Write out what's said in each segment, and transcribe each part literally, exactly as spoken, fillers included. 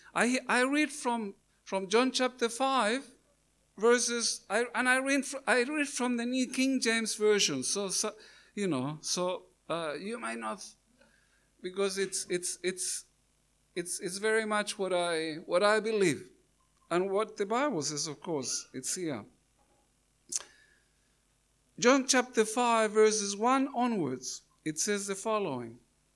I, I read from, from John chapter five, verses, I, and I read, I read from the New King James Version. So, so you know, so uh, you might not, because it's it's it's it's it's very much what I what I believe, and what the Bible says. Of course, it's here. John chapter five, verses one onwards. It says the following.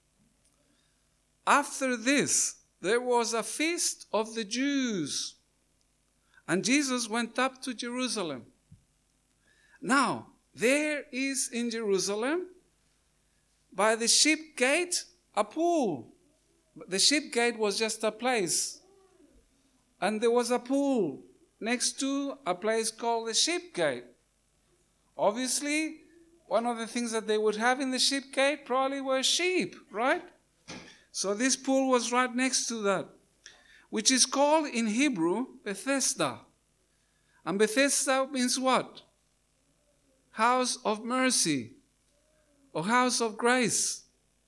After this, there was a feast of the Jews, and Jesus went up to Jerusalem. Now, there is in Jerusalem, by the sheep gate, a pool. The sheep gate was just a place. And there was a pool next to a place called the sheep gate. Obviously, one of the things that they would have in the sheep gate probably were sheep, right? So this pool was right next to that, which is called in Hebrew Bethesda. And Bethesda means what? House of mercy, or house of grace,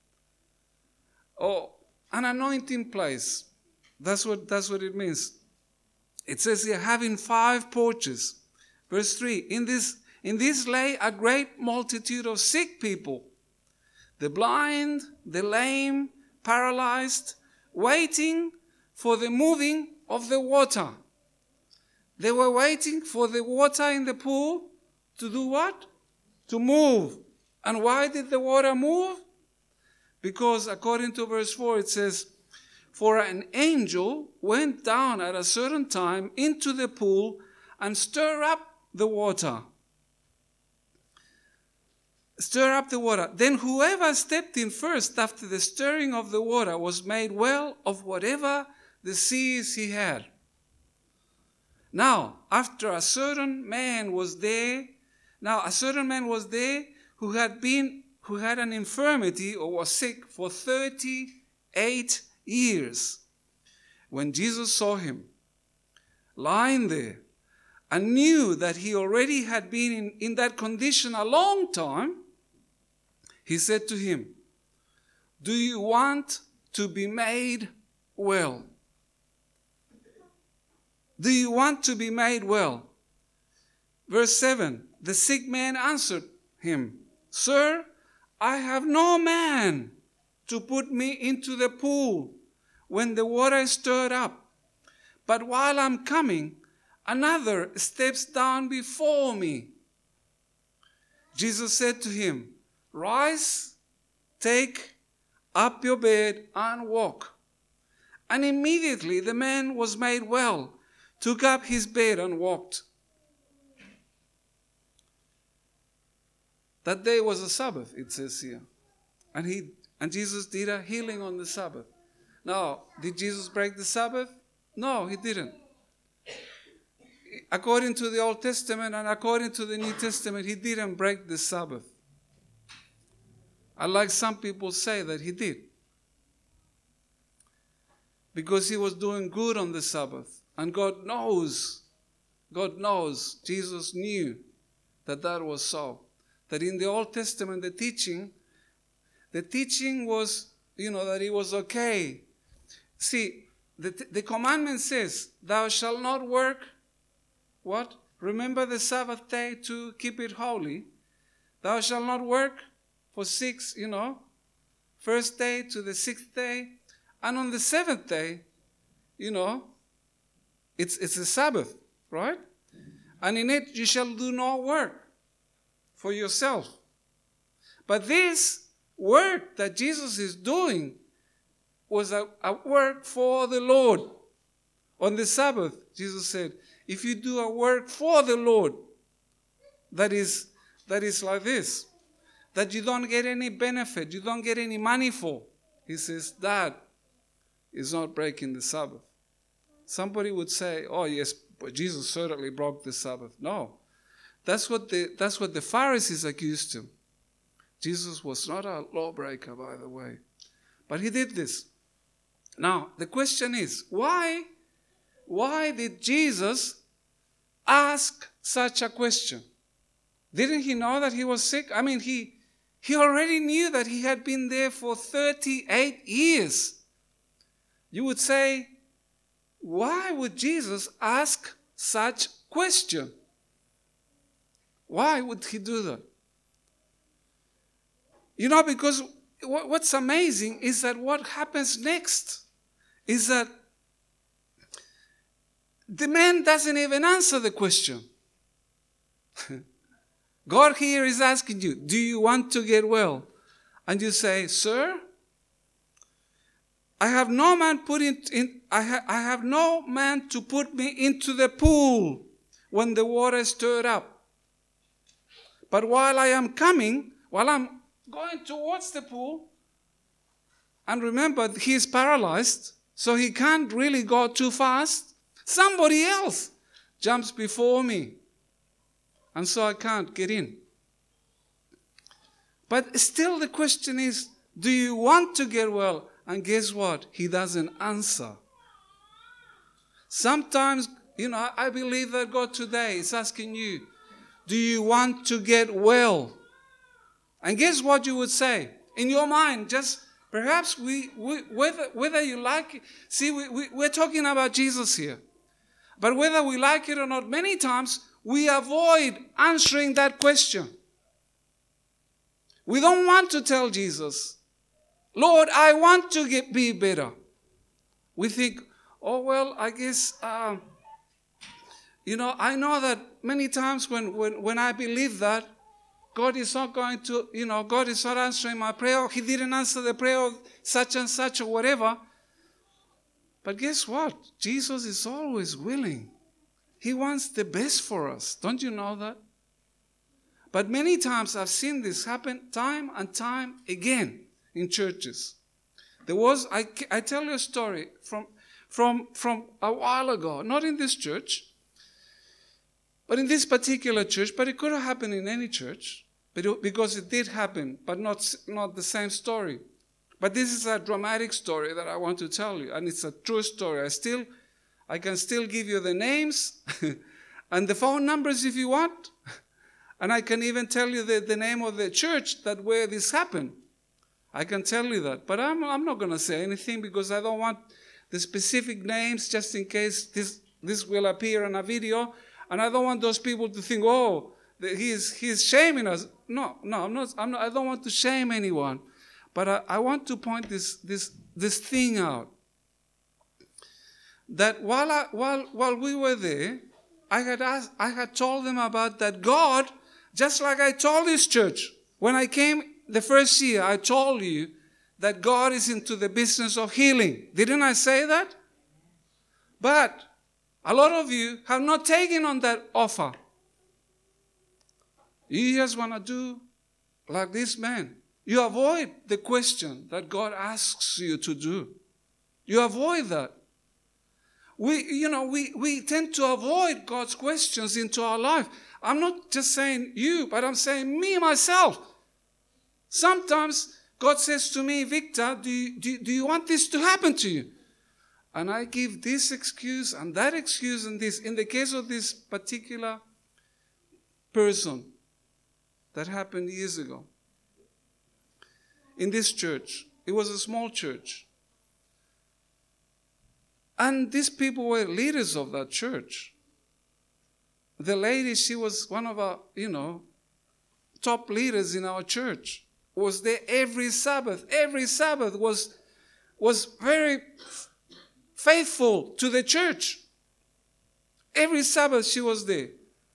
or an anointing place. That's what, that's what it means. It says here, having five porches. Verse three, in this, in this lay a great multitude of sick people, the blind, the lame, paralyzed, waiting for the moving of the water. They were waiting for the water in the pool to do what? To move. And why did the water move? Because according to verse four, it says, for an angel went down at a certain time into the pool and stirred up the water. Stir up the water. Then whoever stepped in first after the stirring of the water was made well of whatever disease he had. Now, after a certain man was there, now a certain man was there who had been, who had an infirmity or was sick for thirty-eight years. When Jesus saw him lying there and knew that he already had been in, in that condition a long time, he said to him, do you want to be made well? Do you want to be made well? Verse seven, the sick man answered him, sir, I have no man to put me into the pool when the water is stirred up. But while I'm coming, another steps down before me. Jesus said to him, rise, take up your bed and walk. And immediately the man was made well, took up his bed and walked. That day was a Sabbath, it says here. And he and Jesus did a healing on the Sabbath. Now, did Jesus break the Sabbath? No, he didn't. According to the Old Testament and according to the New Testament, he didn't break the Sabbath. Unlike some people say that he did. Because he was doing good on the Sabbath. And God knows, God knows, Jesus knew that that was so. That in the Old Testament, the teaching, the teaching was, you know, that it was okay. See, the, the commandment says, thou shalt not work, what? Remember the Sabbath day to keep it holy. Thou shalt not work for six, you know, first day to the sixth day. And on the seventh day, you know, it's, it's a Sabbath, right? And in it you shall do no work for yourself. But this work that Jesus is doing was a, a work for the Lord. On the Sabbath, Jesus said, if you do a work for the Lord, that is, that is like this, that you don't get any benefit, you don't get any money for, he says, that is not breaking the Sabbath. Somebody would say, oh yes, but Jesus certainly broke the Sabbath. No. That's what the, that's what the Pharisees accused him. Jesus was not a lawbreaker, by the way. But he did this. Now, the question is, why, why did Jesus ask such a question? Didn't he know that he was sick? I mean, he, he already knew that he had been there for thirty-eight years. You would say, why would Jesus ask such question? Why would he do that? You know, because what's amazing is that what happens next is that the man doesn't even answer the question. God here is asking you, do you want to get well? And you say, sir, I have no man put in, in I, ha, I have no man to put me into the pool when the water is stirred up. But while I am coming, while I'm going towards the pool, and remember, he is paralyzed, so he can't really go too fast. Somebody else jumps before me, and so I can't get in. But still the question is, do you want to get well? And guess what? He doesn't answer. Sometimes, you know, I believe that God today is asking you, do you want to get well? And guess what you would say? In your mind, just perhaps we, we whether, whether you like it. See, we, we, we're talking about Jesus here. But whether we like it or not, many times we avoid answering that question. We don't want to tell Jesus, Lord, I want to get be better. We think, oh, well, I guess, uh, you know, I know that many times when, when, when I believe that, God is not going to, you know, God is not answering my prayer. He didn't answer the prayer of such and such or whatever. But guess what? Jesus is always willing. He wants the best for us. Don't you know that? But many times I've seen this happen time and time again in churches. There was, I, I tell you a story from, from, from a while ago, not in this church, but in this particular church, but it could have happened in any church, but it, because it did happen, but not, not the same story. But this is a dramatic story that I want to tell you, and it's a true story. I still, I can still give you the names and the phone numbers if you want, and I can even tell you the, the name of the church that where this happened. I can tell you that, but I'm, I'm not going to say anything because I don't want the specific names just in case this, this will appear on a video, and I don't want those people to think, oh, he's, he's shaming us. No, no, I'm not, I'm not, I don't want to shame anyone, but I, I want to point this, this, this thing out. That while, I, while, while we were there, I had, asked, I had told them about that God, just like I told this church, when I came the first year, I told you that God is into the business of healing. Didn't I say that? But a lot of you have not taken on that offer. You just want to do like this man. You avoid the question that God asks you to do. You avoid that. We, you know, we, we tend to avoid God's questions into our life. I'm not just saying you, but I'm saying me, myself. Sometimes God says to me, Victor, do you, do, do you want this to happen to you? And I give this excuse and that excuse and this. In the case of this particular person that happened years ago, in this church, it was a small church. And these people were leaders of that church. The lady, she was one of our, you know, top leaders in our church. Was there every Sabbath. Every Sabbath was, was very faithful to the church. Every Sabbath she was there.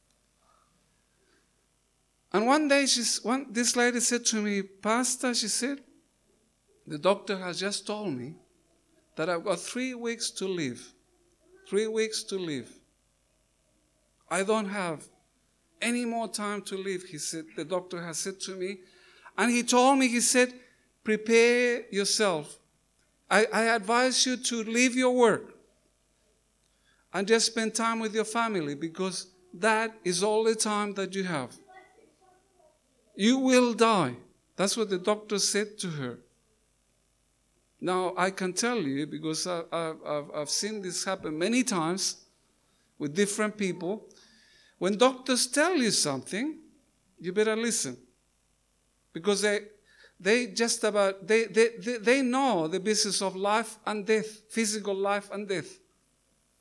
And one day she's, one, this lady said to me, Pastor, she said, the doctor has just told me that I've got three weeks to live. Three weeks to live. I don't have any more time to live, he said, the doctor has said to me. And he told me, he said, prepare yourself. I, I advise you to leave your work and just spend time with your family because that is all the time that you have. You will die. That's what the doctor said to her. Now, I can tell you, because I, I, I've, I've seen this happen many times with different people, when doctors tell you something, you better listen. Because they they just about, they, they, they, they know the business of life and death, physical life and death.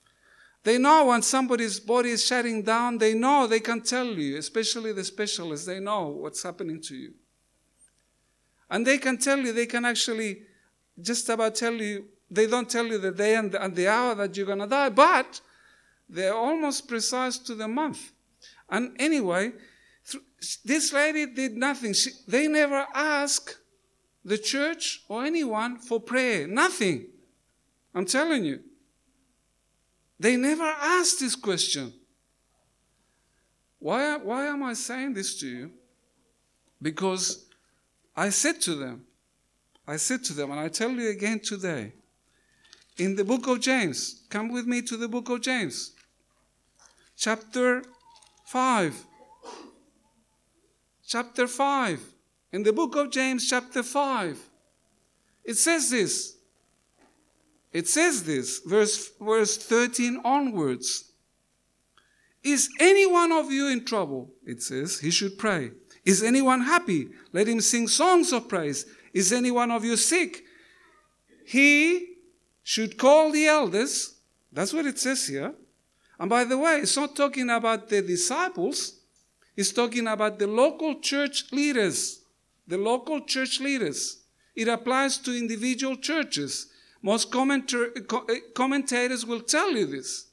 They know when somebody's body is shutting down. They know, they can tell you, especially the specialists. They know what's happening to you. And they can tell you, they can actually just about tell you, they don't tell you the day and the, and the hour that you're going to die, but they're almost precise to the month. And anyway, th- this lady did nothing. She, they never asked the church or anyone for prayer. Nothing. I'm telling you. They never asked this question. Why, why am I saying this to you? Because I said to them, I said to them, and I tell you again today, in the book of James, come with me to the book of James, chapter five. Chapter five. In the book of James, chapter five, it says this. It says this, verse, verse thirteen onwards. Is any one of you in trouble? It says, he should pray. Is anyone happy? Let him sing songs of praise. Is any one of you sick? He should call the elders. That's what it says here. And by the way, it's not talking about the disciples. It's talking about the local church leaders. The local church leaders. It applies to individual churches. Most commentar- commentators will tell you this.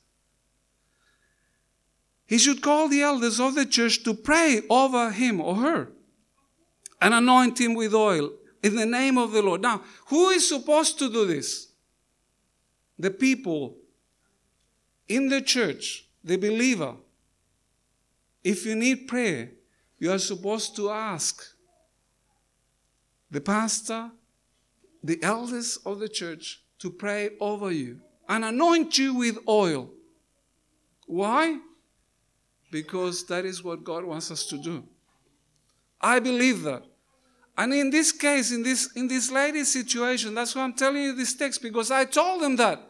He should call the elders of the church to pray over him or her and anoint him with oil in the name of the Lord. Now, who is supposed to do this? The people in the church, the believer. If you need prayer, you are supposed to ask the pastor, the elders of the church to pray over you and anoint you with oil. Why? Because that is what God wants us to do. I believe that. And in this case, in this, in this lady's situation, that's why I'm telling you this text, because I told them that.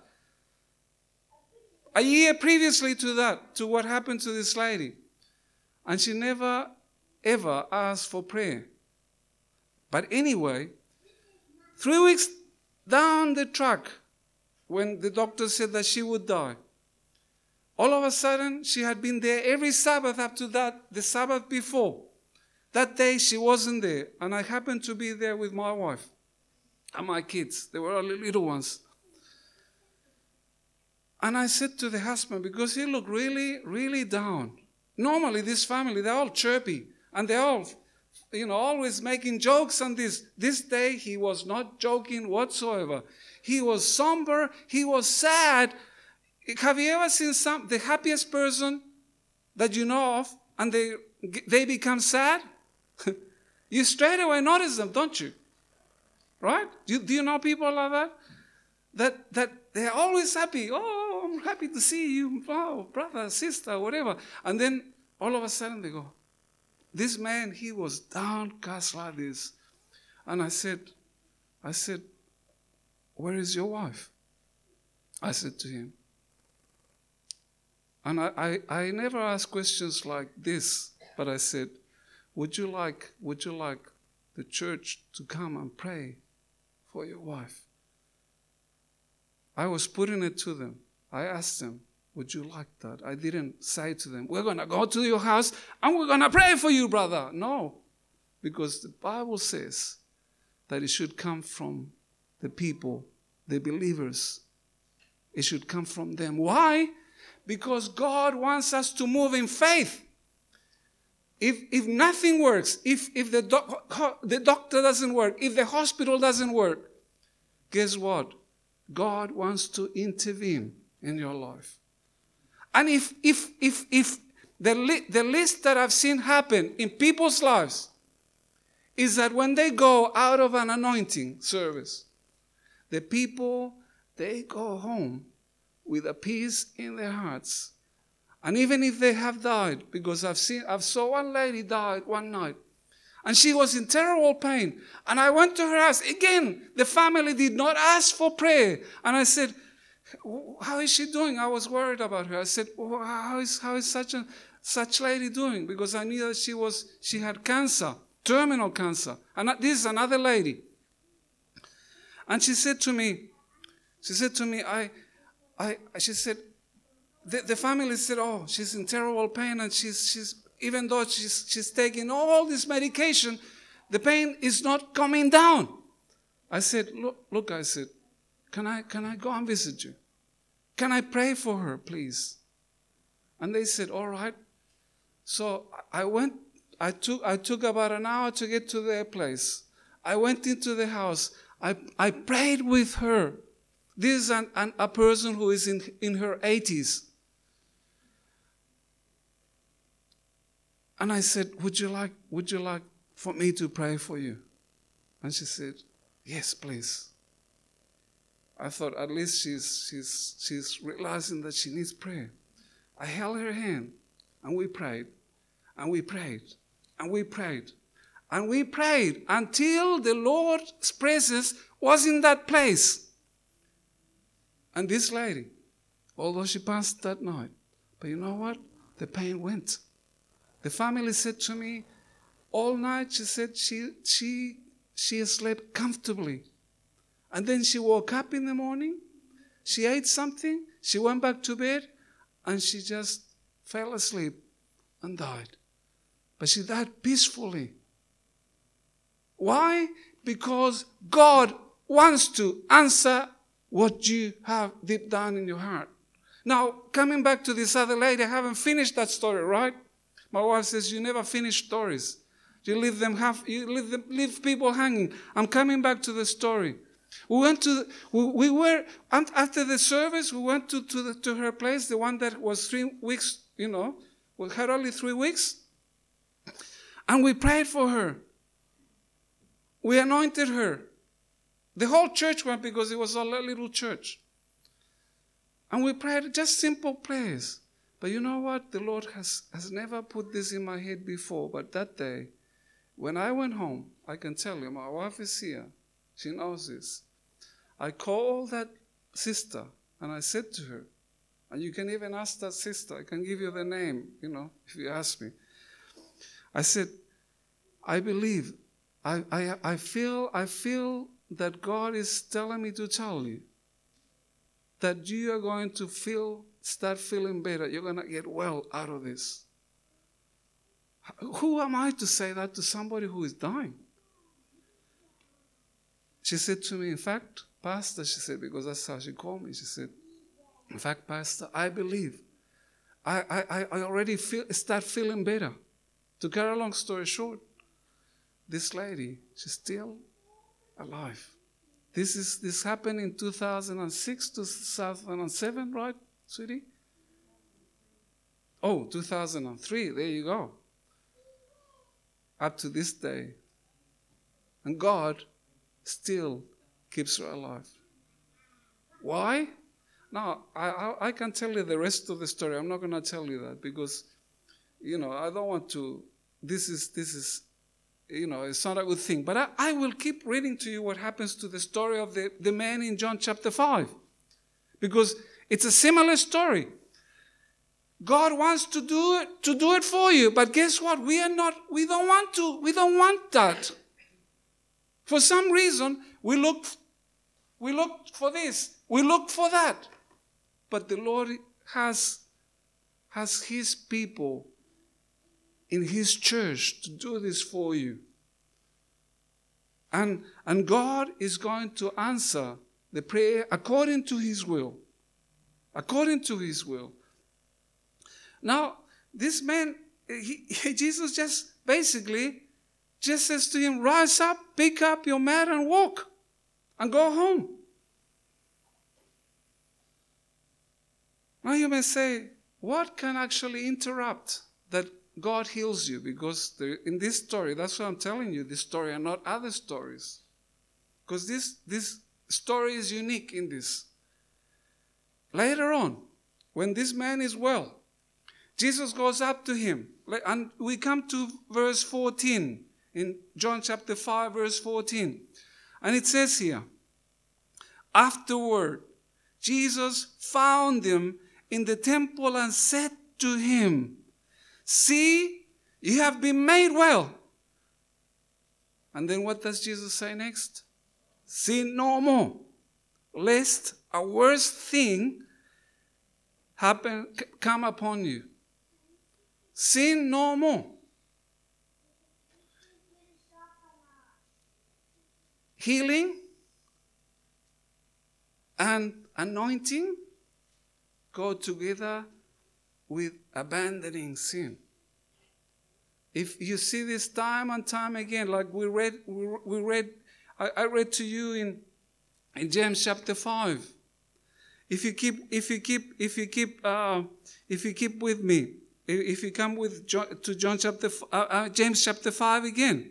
A year previously to that, to what happened to this lady. And she never, ever asked for prayer. But anyway, three weeks down the track, when the doctor said that she would die, all of a sudden, she had been there every Sabbath up to that, the Sabbath before. That day, she wasn't there. And I happened to be there with my wife and my kids. They were all little ones. And I said to the husband, because he looked really, really down. Normally, this family, they're all chirpy. And they're all, you know, always making jokes on this. This day, he was not joking whatsoever. He was somber. He was sad. Have you ever seen some the happiest person that you know of and they they become sad? You straight away notice them, don't you? Right? Do you, do you know people like that? That that they're always happy. Oh, I'm happy to see you. Oh, brother, sister, whatever. And then all of a sudden they go, this man, he was downcast like this. And I said, I said, where is your wife? I said to him. And I, I, I never ask questions like this, but I said, would you like, would you like the church to come and pray for your wife? I was putting it to them. I asked them, would you like that? I didn't say to them, we're going to go to your house and we're going to pray for you, brother. No, because the Bible says that it should come from the people, the believers. It should come from them. Why? Because God wants us to move in faith. If if nothing works, if, if the, doc, the doctor doesn't work, if the hospital doesn't work, guess what? God wants to intervene in your life. And if if if if the, li- the list that I've seen happen in people's lives is that when they go out of an anointing service, the people, they go home with a peace in their hearts. And even if they have died, because I've seen, I've saw one lady died one night, and she was in terrible pain. And I went to her house. Again, the family did not ask for prayer. And I said, how is she doing? I was worried about her. I said, how is, how is such a such lady doing? Because I knew that she was, she had cancer, terminal cancer. And this is another lady. And she said to me, she said to me, I, I, she said, the, the family said, oh, she's in terrible pain, and she's, she's even though she's, she's taking all this medication, the pain is not coming down. I said, look, look, I said, can I, can I go and visit you? Can I pray for her, please? And they said, all right. So I went, I took, I took about an hour to get to their place. I went into the house. I, I prayed with her. This is an, an, a person who is in, in her eighties. And I said, would you like, would you like for me to pray for you? And she said, yes, please. I thought at least she's, she's, she's realizing that she needs prayer. I held her hand, and we prayed, and we prayed, and we prayed, and we prayed until the Lord's presence was in that place. And this lady, although she passed that night, but you know what? The pain went. The family said to me, all night, she said she, she, she slept comfortably. And then she woke up in the morning, she ate something, she went back to bed, and she just fell asleep and died. But she died peacefully. Why? Because God wants to answer what you have deep down in your heart. Now, coming back to this other lady, I haven't finished that story, right? My wife says, you never finish stories. You leave them half, you leave, them, leave people hanging. I'm coming back to the story. We went to, we, we were, after the service, we went to, to, the, to her place, the one that was three weeks, you know, we had only three weeks. And we prayed for her. We anointed her. The whole church went because it was a little church. And we prayed just simple prayers. But you know what? The Lord has, has never put this in my head before. But that day, when I went home, I can tell you, my wife is here. She knows this. I called that sister and I said to her, and you can even ask that sister, I can give you the name, you know, if you ask me. I said, I believe, I, I, I feel, I feel that God is telling me to tell you that you are going to feel, start feeling better. You're going to get well out of this. Who am I to say that to somebody who is dying? She said to me, in fact, Pastor, she said, because that's how she called me. She said, in fact, Pastor, I believe. I, I, I already feel, start feeling better. To cut a long story short, this lady, she's still alive. This is this happened in two thousand six, two thousand seven, right, sweetie? Oh, two thousand three, there you go. Up to this day. And God still keeps her alive. Why? Now, I, I, I can tell you the rest of the story. I'm not going to tell you that because, you know, I don't want to, this is, this is, you know, it's not a good thing. But I, I will keep reading to you what happens to the story of the, the man in John chapter five. Because it's a similar story. God wants to do it, to do it for you. But guess what? We are not, we don't want to, we don't want that. For some reason, we look, we look for this, we look for that. But the Lord has, has His people in His church to do this for you. And, and God is going to answer the prayer according to His will. According to His will. Now, this man, he, Jesus just basically just says to him, rise up, pick up your mat and walk and go home. Now you may say, what can actually interrupt that God heals you? Because there, in this story, that's what I'm telling you, this story and not other stories. Because this, this story is unique in this. Later on, when this man is well, Jesus goes up to him. And we come to verse fourteen in John chapter five, verse fourteen. And it says here, afterward, Jesus found him in the temple and said to him, see, you have been made well. And then what does Jesus say next? Sin no more, lest a worse thing happen, come upon you. Sin no more. Healing and anointing go together with abandoning sin. If you see this time and time again, like we read, we, we read, I, I read to you in, in James chapter five. If you keep, if you keep, if you keep, uh, if you keep with me, if you come with John, to John chapter, uh, uh, James chapter five again,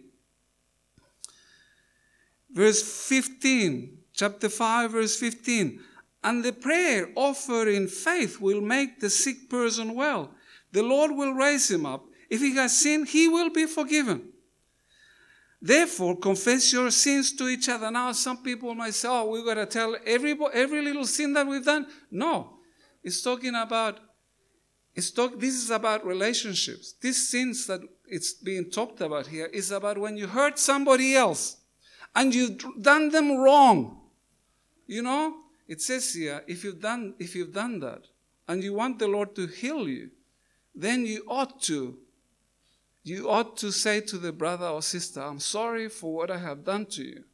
verse fifteen, chapter five, verse fifteen. And the prayer offered in faith will make the sick person well. The Lord will raise him up. If he has sinned, he will be forgiven. Therefore, confess your sins to each other. Now, some people might say, oh, we've got to tell every, every little sin that we've done. No. It's talking about, it's talk, this is about relationships. These sins that it's being talked about here is about when you hurt somebody else and you've done them wrong. You know, it says here, if you've done, if you've done that and you want the Lord to heal you, then you ought to You ought to say to the brother or sister, I'm sorry for what I have done to you.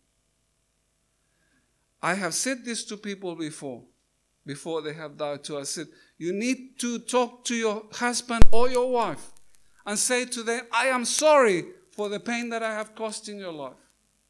I have said this to people before, before they have died too. I said, you need to talk to your husband or your wife and say to them, I am sorry for the pain that I have caused in your life.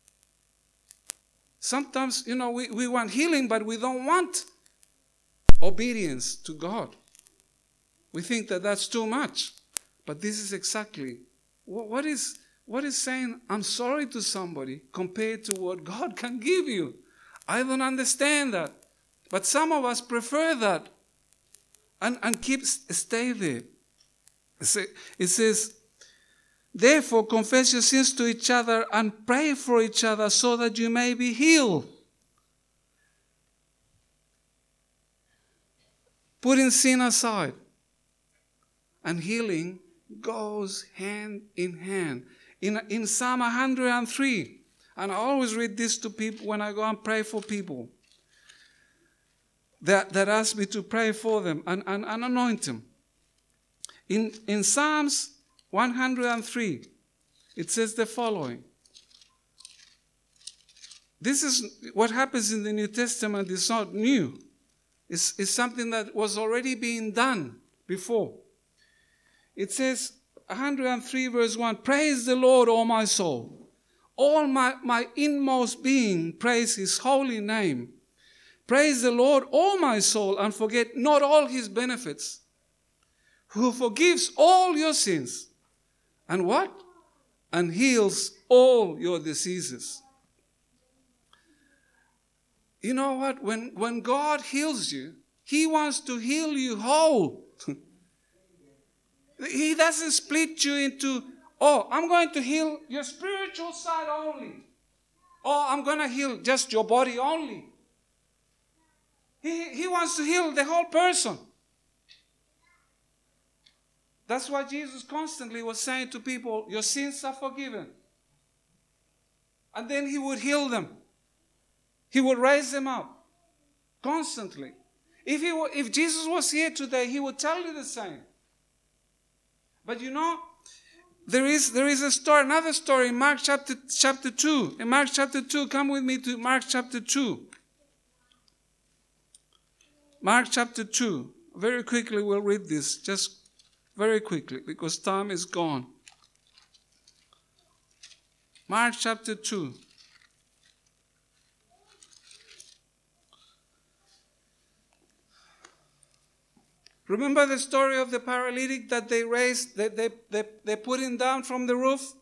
Sometimes, you know, we, we want healing, but we don't want obedience to God. We think that that's too much. But this is exactly What is, what is saying, I'm sorry to somebody compared to what God can give you? I don't understand that. But some of us prefer that and, and keep, stay there. It says, therefore confess your sins to each other and pray for each other so that you may be healed. Putting sin aside and healing goes hand in hand. In, in Psalm one hundred three, and I always read this to people when I go and pray for people that, that ask me to pray for them and, and, and anoint them. In, in Psalms one hundred three, it says the following. This is what happens in the New Testament. It's not new. It's, it's something that was already being done before. It says, one hundred three verse one, praise the Lord, O my soul. All my, my inmost being, praise his holy name. Praise the Lord, O my soul, and forget not all his benefits, who forgives all your sins. And what? And heals all your diseases. You know what? When, when God heals you, he wants to heal you whole. He doesn't split you into, oh, I'm going to heal your spiritual side only. Or I'm going to heal just your body only. He, he wants to heal the whole person. That's why Jesus constantly was saying to people, your sins are forgiven. And then he would heal them. He would raise them up. Constantly. If, he, if Jesus was here today, he would tell you the same. But you know, there is there is a story, another story in Mark chapter chapter two. In Mark chapter two, come with me to Mark chapter two. Mark chapter two. Very quickly we'll read this, just very quickly, because time is gone. Mark chapter two. Remember the story of the paralytic that they raised, that they, they, they put him down from the roof?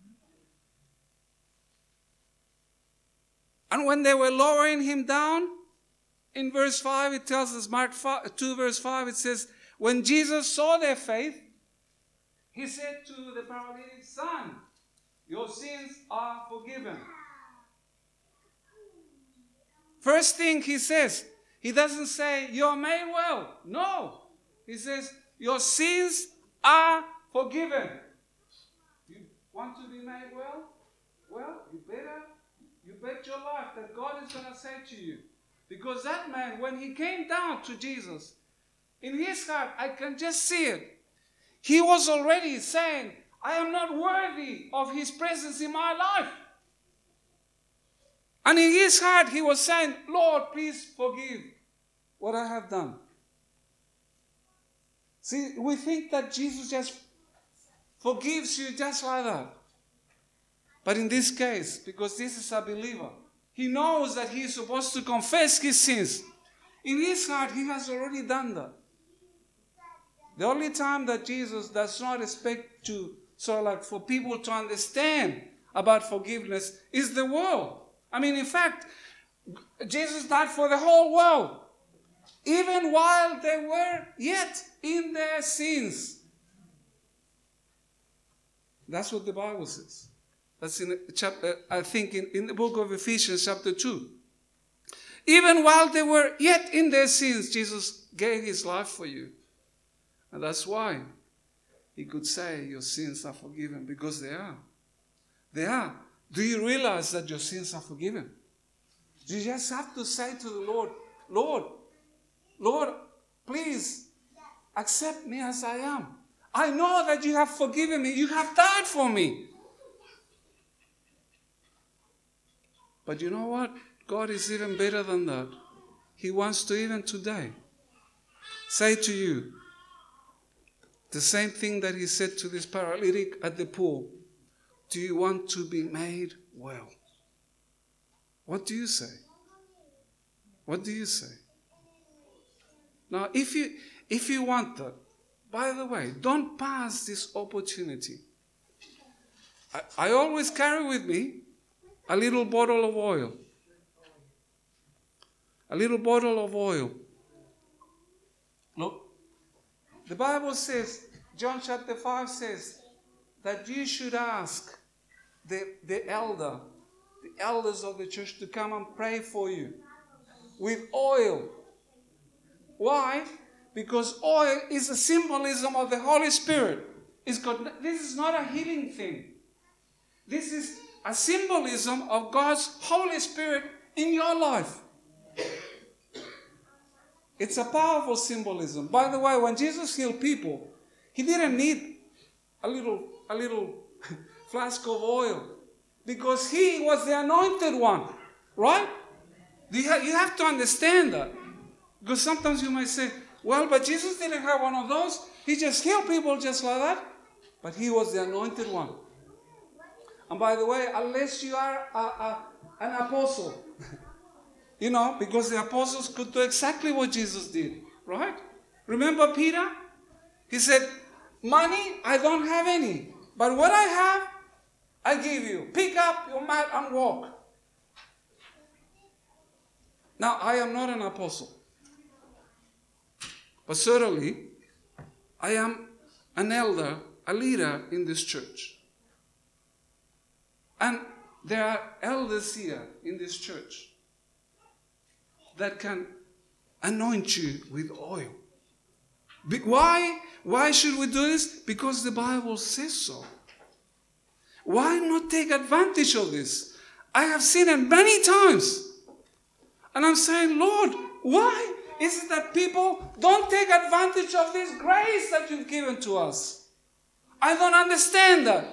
And when they were lowering him down, in verse five, it tells us, Mark two verse five, it says, when Jesus saw their faith, he said to the paralytic, son, your sins are forgiven. First thing he says, he doesn't say, you're made well. No. He says, your sins are forgiven. You want to be made well? Well, you better, you bet your life that God is going to say to you. Because that man, when he came down to Jesus, In his heart, I can just see it. He was already saying, I am not worthy of his presence in my life. And in his heart, he was saying, Lord, please forgive what I have done. See, we think that Jesus just forgives you just like that. But in this case, because this is a believer, he knows that he is supposed to confess his sins. In his heart, he has already done that. The only time that Jesus does not expect to, sort of like for people to understand about forgiveness is the world. I mean, in fact, Jesus died for the whole world. Even while they were yet in their sins. That's what the Bible says. That's in chapter, I think in, in the book of Ephesians chapter two. Even while they were yet in their sins, Jesus gave his life for you. And that's why he could say your sins are forgiven, because they are. They are. Do you realize that your sins are forgiven? You just have to say to the Lord, Lord, Lord, please accept me as I am. I know that you have forgiven me. You have died for me. But you know what? God is even better than that. He wants to even today say to you the same thing that he said to this paralytic at the pool. Do you want to be made well? What do you say? What do you say? Now, if you if you want that, by the way, don't pass this opportunity. I, I always carry with me a little bottle of oil. A little bottle of oil. Look, the Bible says, John chapter five says, that you should ask the, the elder, the elders of the church to come and pray for you with oil. Why? Because oil is a symbolism of the Holy Spirit. It's got, this is not a healing thing. This is a symbolism of God's Holy Spirit in your life. It's a powerful symbolism. By the way, when Jesus healed people, he didn't need a little, a little flask of oil, because he was the anointed one, right? You have to understand that. Because sometimes you might say, well, but Jesus didn't have one of those. He just healed people just like that. But he was the anointed one. And by the way, unless you are a, a, an apostle, you know, because the apostles could do exactly what Jesus did, right? Remember Peter? He said, money, I don't have any. But what I have, I give you. Pick up your mat and walk. Now, I am not an apostle. But certainly, I am an elder, a leader in this church. And there are elders here in this church that can anoint you with oil. Why? Why should we do this? Because the Bible says so. Why not take advantage of this? I have seen it many times. And I'm saying, Lord, why is it that people don't take advantage of this grace that you've given to us? I don't understand that.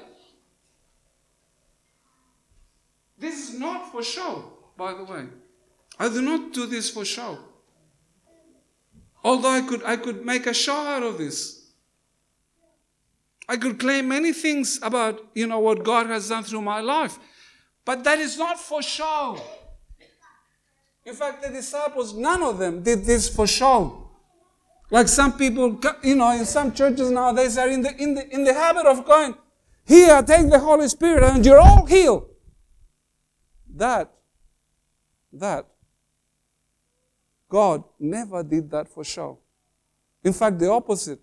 This is not for show, by the way. I do not do this for show. Although I could, I could make a show out of this. I could claim many things about, you know, what God has done through my life. But that is not for show. In fact, the disciples, none of them did this for show. Like some people, you know, in some churches nowadays are in the, in the, in the habit of going, here, take the Holy Spirit and you're all healed. That, that, God never did that for show. In fact, the opposite.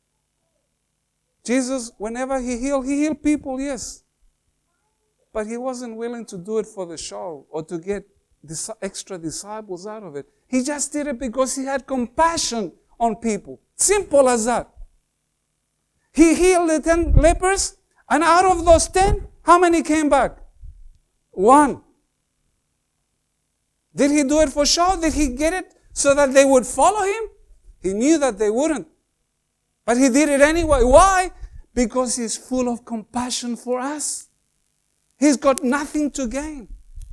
Jesus, whenever he healed, he healed people, yes. But he wasn't willing to do it for the show or to get extra disciples out of it. He just did it because he had compassion on people. Simple as that. He healed the ten lepers, and out of those ten, how many came back? One. Did he do it for show? Did he get it so that they would follow him? He knew that they wouldn't. But he did it anyway. Why? Because he's full of compassion for us. He's got nothing to gain.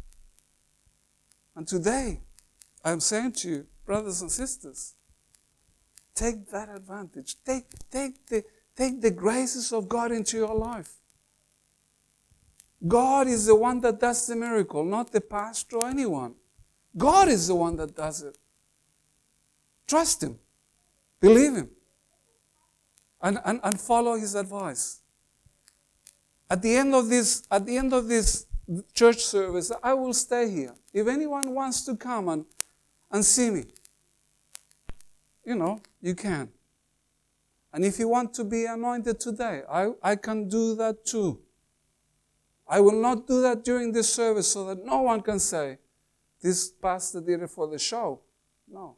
And today, I'm saying to you, brothers and sisters, take that advantage. Take, take, the, take the graces of God into your life. God is the one that does the miracle, not the pastor or anyone. God is the one that does it. Trust Him. Believe Him. And, and, and follow His advice. At the end of this, at the end of this church service, I will stay here. If anyone wants to come and, and see me, you know, you can. And if you want to be anointed today, I, I can do that too. I will not do that during this service so that no one can say, this pastor did it for the show. No.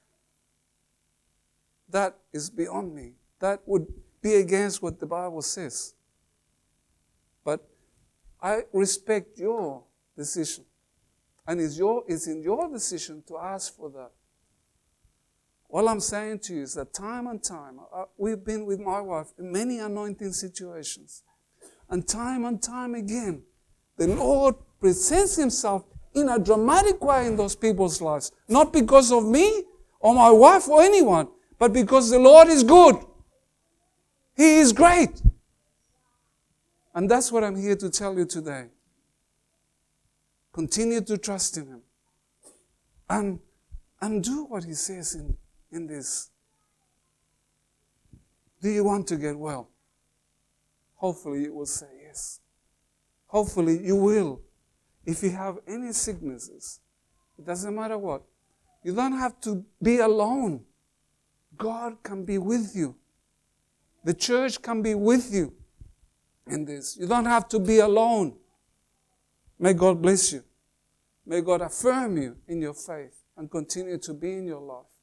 That is beyond me. That would be against what the Bible says. But I respect your decision. And it's, your, it's in your decision to ask for that. All I'm saying to you is that time and time, uh, we've been with my wife in many anointing situations. And time and time again, the Lord presents Himself in a dramatic way in those people's lives. Not because of me or my wife or anyone, but because the Lord is good. He is great. And that's what I'm here to tell you today. Continue to trust in Him. And, and do what He says in, in this. Do you want to get well? Hopefully you will say yes. Hopefully you will. If you have any sicknesses, it doesn't matter what. You don't have to be alone. God can be with you. The church can be with you in this. You don't have to be alone. May God bless you. May God affirm you in your faith and continue to be in your life.